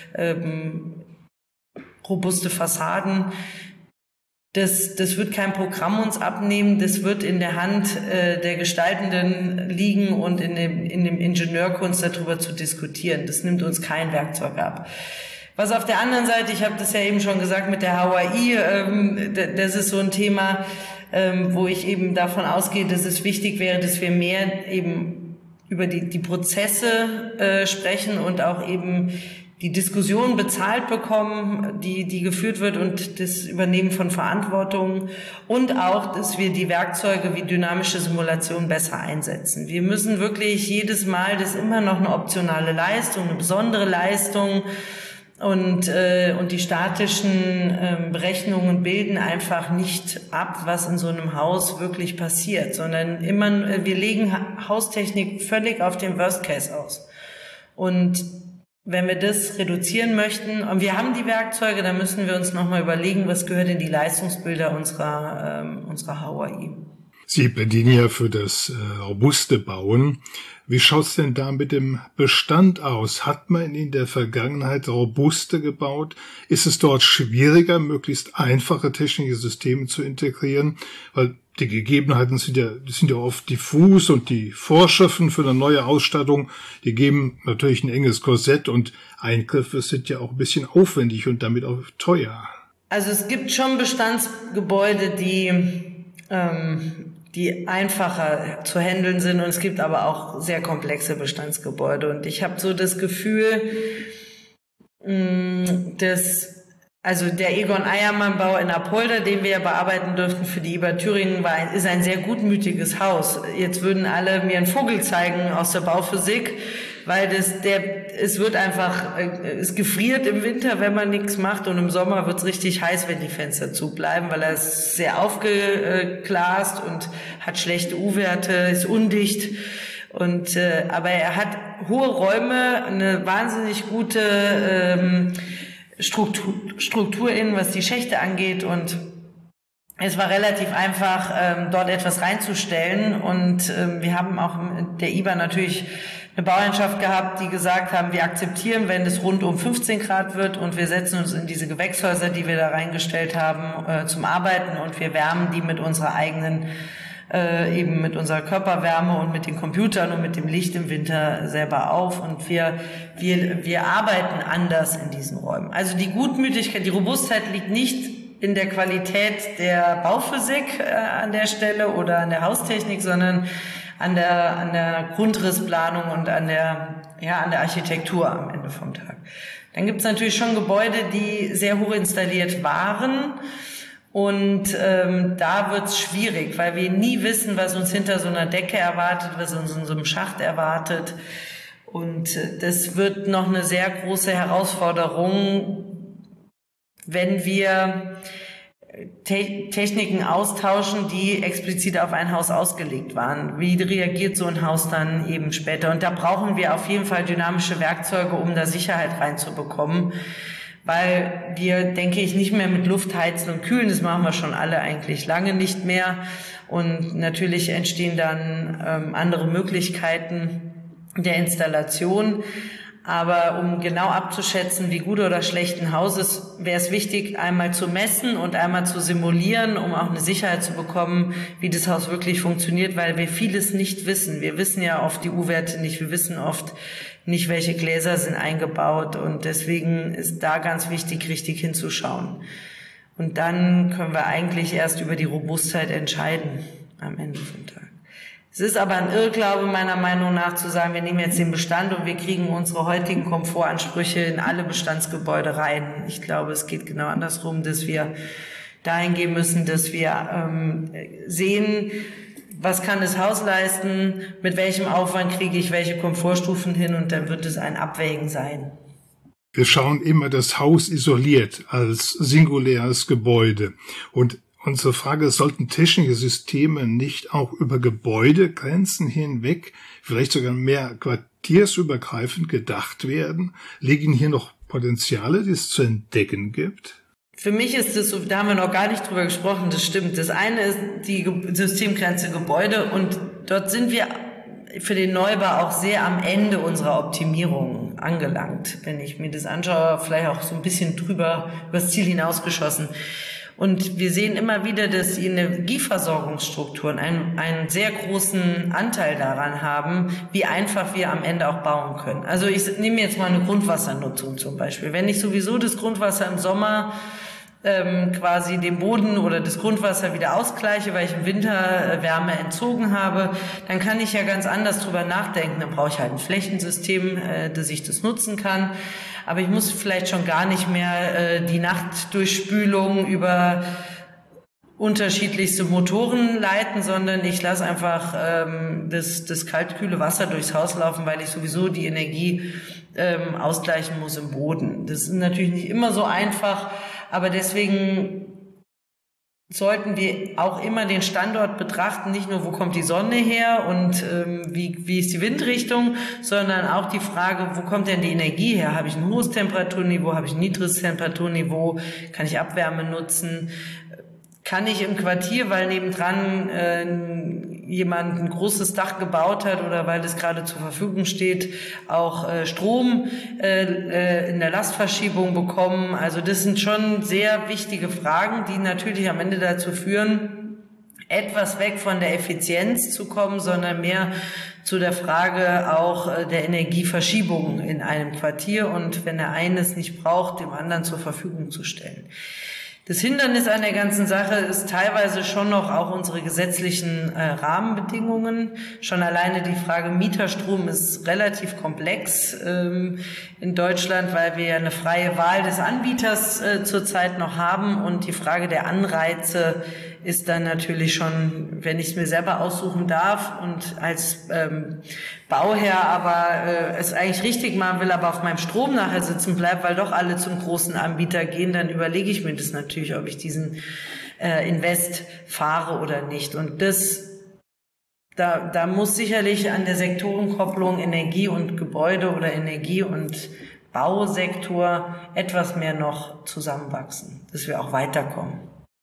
robuste Fassaden. Das wird kein Programm uns abnehmen, das wird in der Hand der Gestaltenden liegen und in dem Ingenieurkunst darüber zu diskutieren. Das nimmt uns kein Werkzeug ab. Was auf der anderen Seite, ich habe das ja eben schon gesagt mit der HOAI, das ist so ein Thema, wo ich eben davon ausgehe, dass es wichtig wäre, dass wir mehr eben über die Prozesse sprechen und auch eben die Diskussion bezahlt bekommen, die geführt wird und das Übernehmen von Verantwortung und auch, dass wir die Werkzeuge wie dynamische Simulation besser einsetzen. Wir müssen wirklich jedes Mal, das ist immer noch eine optionale Leistung, eine besondere Leistung und die statischen Berechnungen bilden einfach nicht ab, was in so einem Haus wirklich passiert, sondern wir legen Haustechnik völlig auf den Worst Case aus. Und wenn wir das reduzieren möchten, und wir haben die Werkzeuge, dann müssen wir uns nochmal überlegen, was gehört in die Leistungsbilder unserer HOAI. Sie plädieren ja für das robuste Bauen. Wie schaut's denn da mit dem Bestand aus? Hat man in der Vergangenheit robuste gebaut? Ist es dort schwieriger, möglichst einfache technische Systeme zu integrieren? Weil die Gegebenheiten sind ja oft diffus und die Vorschriften für eine neue Ausstattung, die geben natürlich ein enges Korsett und Eingriffe sind ja auch ein bisschen aufwendig und damit auch teuer. Also es gibt schon Bestandsgebäude, die einfacher zu handeln sind und es gibt aber auch sehr komplexe Bestandsgebäude und ich habe so das Gefühl, dass also der Egon-Eiermann-Bau in Apolda, den wir ja bearbeiten durften für die IBA Thüringen, ist ein sehr gutmütiges Haus. Jetzt würden alle mir einen Vogel zeigen aus der Bauphysik, weil es gefriert im Winter, wenn man nichts macht und im Sommer wird es richtig heiß, wenn die Fenster zu bleiben, weil er ist sehr aufgeglast und hat schlechte U-Werte, ist undicht. Aber er hat hohe Räume, eine wahnsinnig gute Struktur innen, was die Schächte angeht und es war relativ einfach, dort etwas reinzustellen und wir haben auch mit der IBA natürlich eine Bauherrschaft gehabt, die gesagt haben, wir akzeptieren, wenn es rund um 15 Grad wird und wir setzen uns in diese Gewächshäuser, die wir da reingestellt haben, zum Arbeiten und wir wärmen die mit unserer eigenen eben mit unserer Körperwärme und mit den Computern und mit dem Licht im Winter selber auf. Und wir arbeiten anders in diesen Räumen. Also die Gutmütigkeit, die Robustheit liegt nicht in der Qualität der Bauphysik an der Stelle oder an der Haustechnik, sondern an der Grundrissplanung und an der Architektur am Ende vom Tag. Dann gibt es natürlich schon Gebäude, die sehr hoch installiert waren. Und da wird's schwierig, weil wir nie wissen, was uns hinter so einer Decke erwartet, was uns in so einem Schacht erwartet. Und das wird noch eine sehr große Herausforderung, wenn wir Techniken austauschen, die explizit auf ein Haus ausgelegt waren. Wie reagiert so ein Haus dann eben später? Und da brauchen wir auf jeden Fall dynamische Werkzeuge, um da Sicherheit reinzubekommen. Weil wir, denke ich, nicht mehr mit Luft heizen und kühlen, das machen wir schon alle eigentlich lange nicht mehr. Und natürlich entstehen dann andere Möglichkeiten der Installation. Aber um genau abzuschätzen, wie gut oder schlecht ein Haus ist, wäre es wichtig, einmal zu messen und einmal zu simulieren, um auch eine Sicherheit zu bekommen, wie das Haus wirklich funktioniert, weil wir vieles nicht wissen. Wir wissen ja oft die U-Werte nicht, wir wissen oft nicht, welche Gläser sind eingebaut, und deswegen ist da ganz wichtig, richtig hinzuschauen. Und dann können wir eigentlich erst über die Robustheit entscheiden am Ende vom Tag. Es ist aber ein Irrglaube meiner Meinung nach zu sagen, wir nehmen jetzt den Bestand und wir kriegen unsere heutigen Komfortansprüche in alle Bestandsgebäude rein. Ich glaube, es geht genau andersrum, dass wir dahin gehen müssen, dass wir sehen, was kann das Haus leisten, mit welchem Aufwand kriege ich welche Komfortstufen hin, und dann wird es ein Abwägen sein. Wir schauen immer das Haus isoliert als singuläres Gebäude. Und unsere Frage ist, sollten technische Systeme nicht auch über Gebäudegrenzen hinweg, vielleicht sogar mehr quartiersübergreifend gedacht werden? Liegen hier noch Potenziale, die es zu entdecken gibt? Für mich ist das so, da haben wir noch gar nicht drüber gesprochen, das stimmt. Das eine ist die Systemgrenze Gebäude, und dort sind wir für den Neubau auch sehr am Ende unserer Optimierung angelangt. Wenn ich mir das anschaue, vielleicht auch so ein bisschen drüber übers Ziel hinausgeschossen. Und wir sehen immer wieder, dass die Energieversorgungsstrukturen einen sehr großen Anteil daran haben, wie einfach wir am Ende auch bauen können. Also ich nehme jetzt mal eine Grundwassernutzung zum Beispiel. Wenn ich sowieso das Grundwasser im Sommer quasi den Boden oder das Grundwasser wieder ausgleiche, weil ich im Winter Wärme entzogen habe, dann kann ich ja ganz anders drüber nachdenken. Dann brauche ich halt ein Flächensystem, dass ich das nutzen kann. Aber ich muss vielleicht schon gar nicht mehr die Nachtdurchspülung über unterschiedlichste Motoren leiten, sondern ich lasse einfach das kaltkühle Wasser durchs Haus laufen, weil ich sowieso die Energie ausgleichen muss im Boden. Das ist natürlich nicht immer so einfach, aber deswegen sollten wir auch immer den Standort betrachten, nicht nur, wo kommt die Sonne her und wie ist die Windrichtung, sondern auch die Frage, wo kommt denn die Energie her? Habe ich ein hohes Temperaturniveau, habe ich ein niedriges Temperaturniveau, kann ich Abwärme nutzen? Kann ich im Quartier, weil nebendran jemand ein großes Dach gebaut hat oder weil es gerade zur Verfügung steht, auch Strom in der Lastverschiebung bekommen? Also das sind schon sehr wichtige Fragen, die natürlich am Ende dazu führen, etwas weg von der Effizienz zu kommen, sondern mehr zu der Frage auch der Energieverschiebung in einem Quartier und wenn der eine es nicht braucht, dem anderen zur Verfügung zu stellen. Das Hindernis an der ganzen Sache ist teilweise schon noch auch unsere gesetzlichen Rahmenbedingungen. Schon alleine die Frage Mieterstrom ist relativ komplex in Deutschland, weil wir ja eine freie Wahl des Anbieters zurzeit noch haben. Und die Frage der Anreize ist dann natürlich schon, wenn ich es mir selber aussuchen darf und als Bauherr aber es eigentlich richtig machen will, aber auf meinem Strom nachher sitzen bleibt, weil doch alle zum großen Anbieter gehen, dann überlege ich mir das natürlich, ob ich diesen Invest fahre oder nicht. Und da muss sicherlich an der Sektorenkopplung Energie und Gebäude oder Energie und Bausektor etwas mehr noch zusammenwachsen, dass wir auch weiterkommen.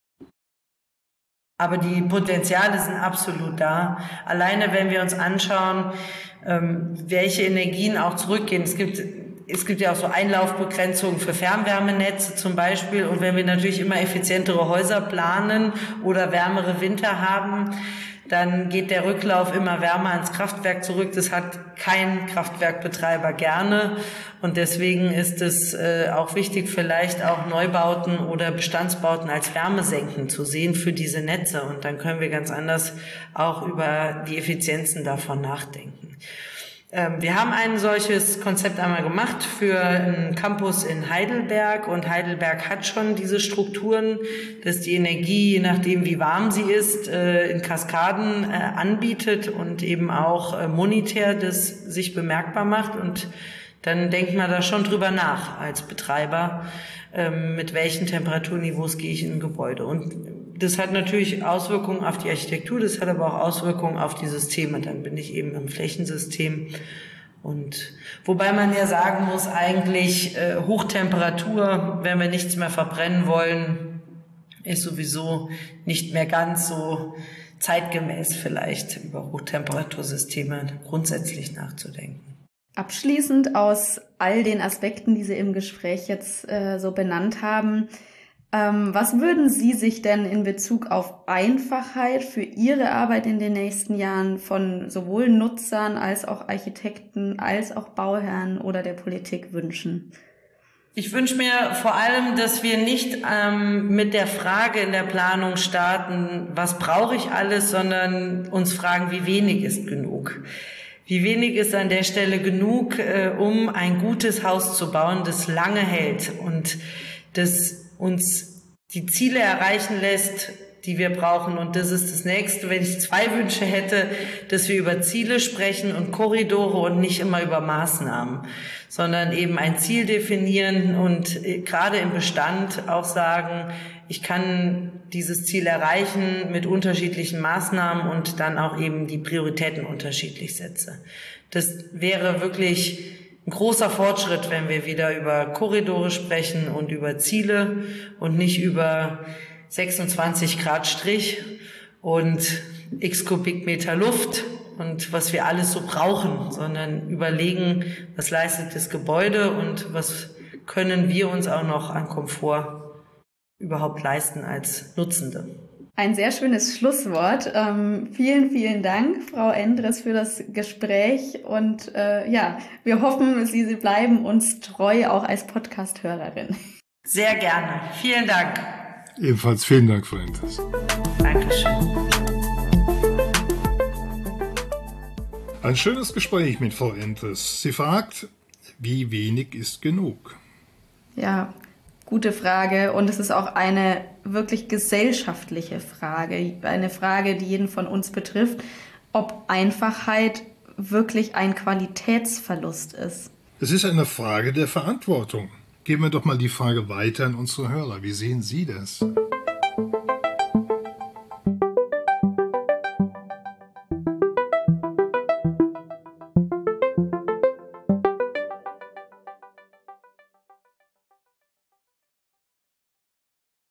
Aber die Potenziale sind absolut da. Alleine wenn wir uns anschauen, welche Energien auch zurückgehen. Es gibt ja auch so Einlaufbegrenzungen für Fernwärmenetze zum Beispiel. Und wenn wir natürlich immer effizientere Häuser planen oder wärmere Winter haben, dann geht der Rücklauf immer wärmer ins Kraftwerk zurück. Das hat kein Kraftwerkbetreiber gerne und deswegen ist es auch wichtig, vielleicht auch Neubauten oder Bestandsbauten als Wärmesenken zu sehen für diese Netze und dann können wir ganz anders auch über die Effizienzen davon nachdenken. Wir haben ein solches Konzept einmal gemacht für einen Campus in Heidelberg und Heidelberg hat schon diese Strukturen, dass die Energie, je nachdem wie warm sie ist, in Kaskaden anbietet und eben auch monetär das sich bemerkbar macht und dann denkt man da schon drüber nach als Betreiber, mit welchen Temperaturniveaus gehe ich in ein Gebäude. Und das hat natürlich Auswirkungen auf die Architektur, das hat aber auch Auswirkungen auf die Systeme. Dann bin ich eben im Flächensystem. Und wobei man ja sagen muss, eigentlich Hochtemperatur, wenn wir nichts mehr verbrennen wollen, ist sowieso nicht mehr ganz so zeitgemäß vielleicht über Hochtemperatursysteme grundsätzlich nachzudenken. Abschließend aus all den Aspekten, die Sie im Gespräch jetzt so benannt haben, was würden Sie sich denn in Bezug auf Einfachheit für Ihre Arbeit in den nächsten Jahren von sowohl Nutzern als auch Architekten als auch Bauherren oder der Politik wünschen? Ich wünsche mir vor allem, dass wir nicht mit der Frage in der Planung starten, was brauche ich alles, sondern uns fragen, wie wenig ist genug. Wie wenig ist an der Stelle genug, um ein gutes Haus zu bauen, das lange hält und das uns die Ziele erreichen lässt, die wir brauchen. Und das ist das Nächste, wenn ich 2 Wünsche hätte, dass wir über Ziele sprechen und Korridore und nicht immer über Maßnahmen, sondern eben ein Ziel definieren und gerade im Bestand auch sagen, ich kann dieses Ziel erreichen mit unterschiedlichen Maßnahmen und dann auch eben die Prioritäten unterschiedlich setze. Das wäre wirklich ein großer Fortschritt, wenn wir wieder über Korridore sprechen und über Ziele und nicht über 26 Grad Strich und x Kubikmeter Luft und was wir alles so brauchen, sondern überlegen, was leistet das Gebäude und was können wir uns auch noch an Komfort überhaupt leisten als Nutzende. Ein sehr schönes Schlusswort. Vielen, vielen Dank, Frau Endres, für das Gespräch. Und wir hoffen, Sie bleiben uns treu, auch als Podcast-Hörerin. Sehr gerne. Vielen Dank. Ebenfalls vielen Dank, Frau Endres. Dankeschön. Ein schönes Gespräch mit Frau Endres. Sie fragt, wie wenig ist genug? Ja, gute Frage. Und es ist auch eine wirklich gesellschaftliche Frage. Eine Frage, die jeden von uns betrifft, ob Einfachheit wirklich ein Qualitätsverlust ist. Es ist eine Frage der Verantwortung. Geben wir doch mal die Frage weiter an unsere Hörer. Wie sehen Sie das?